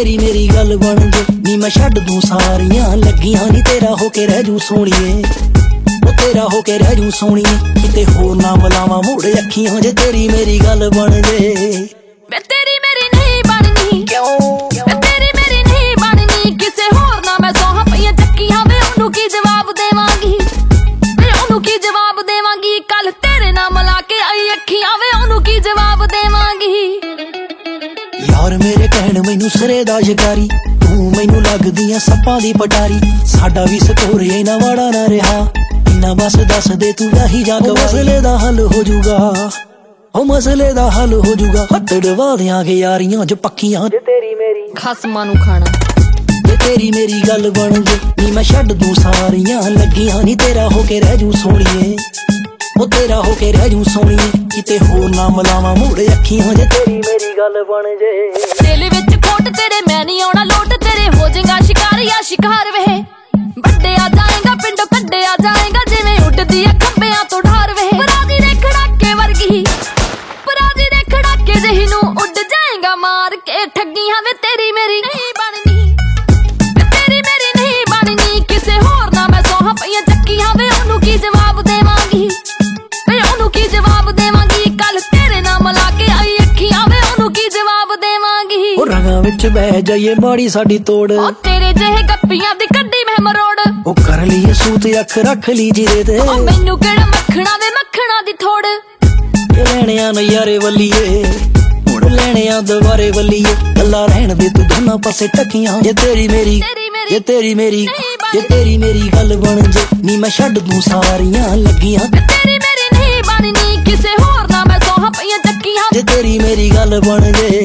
तेरी मेरी गल बन जे नी मैं छड्ड दूं सारियां लगियां नी तेरा होके रह जूं सोहणीए ओ तेरा होके रह जूं सोहणीए किते होर ना मिलावां मुड़ अखियां जे तेरी मेरी गल बन जे मैं तेरी मेरी नहीं बननी क्यों मैं तेरी मेरी नहीं बननी किसे होर ना मैं सोहां पईयां चक्कियां वे ओनू की जवाब देवांगी वे ओनू की जवाब देवांगी कल तेरे नाम ला के आई अखियां वे ओनू की जवाब देवांगी यार मेरे कहण मैनू सिरे दा शिकारी तू मैनू लगदियां सप्पां दी पटारी साडा भी स्कोर इना वाड़ा ना रहा इन्ना बस दस दे तू वही जाग मसले दा हल हो जूगा ओ मसले दा हल हो जूगा हट डवा देंगे यारियां जो पक्कियां जे तेरी मेरी खसमां नू खाना जे तेरी मेरी गल बन जे नी मैं छड्ड दूं सारियां लगियां नी तेरा होके रह जूं सोहणीए ओ तेरा होके रह जूं सोहणीए किते होर ना मिलावां मुड़ अखियां जे तेरी मेरी गल बन जे दिल विच खोट तेरे मैं नहीं आउणा लोट तेरे हो जाएगा शिकार या शिकार वे बड्डे आ जाएगा पिंडों कड्डे आ जाएगा जिवें उड़दी है खंबियां तो ढार वे पराजी दे खड़ाके वर्गी पराजी दे खड़ाके जही नू उड़ जाएगा मार के ठगियां वे तेरी मेरी नहीं बननी वे तेरी मेरी नहीं बननी किसे होर ना मैं सोहां पईयां चक्कियां वे ओनू की जवाब देवांगी वे ओनू की जवाब देवांगी कल तेरे नाम ला के आई अखियां वे ओनू की जवाब देवांगी ओ रंगां विच बह जाइए माड़ी साडी तोड़ ओ तेरे जेहे गप्पियां दी कड्डी मैं मरोड़ ओ कर लिए सूत अख रख ली जीरे ते ओ मैनू केड़ा मक्खणा वे मक्खणा दी थोड़ ये लैणियां नज़ारे वल्लीए मुड़ लैणियां दुबारे वल्लीए गल्लां रहण दे तू दोनों पासे टकियां ये तेरी मेरी ये तेरी मेरी ये तेरी मेरी गल बन जे नी मैं छड्ड दूं सारियां लगियां तेरी मेरी नहीं बननी किसे होर ना मैं सोहां पईयां चक्कियां जे तेरी मेरी गल बन जे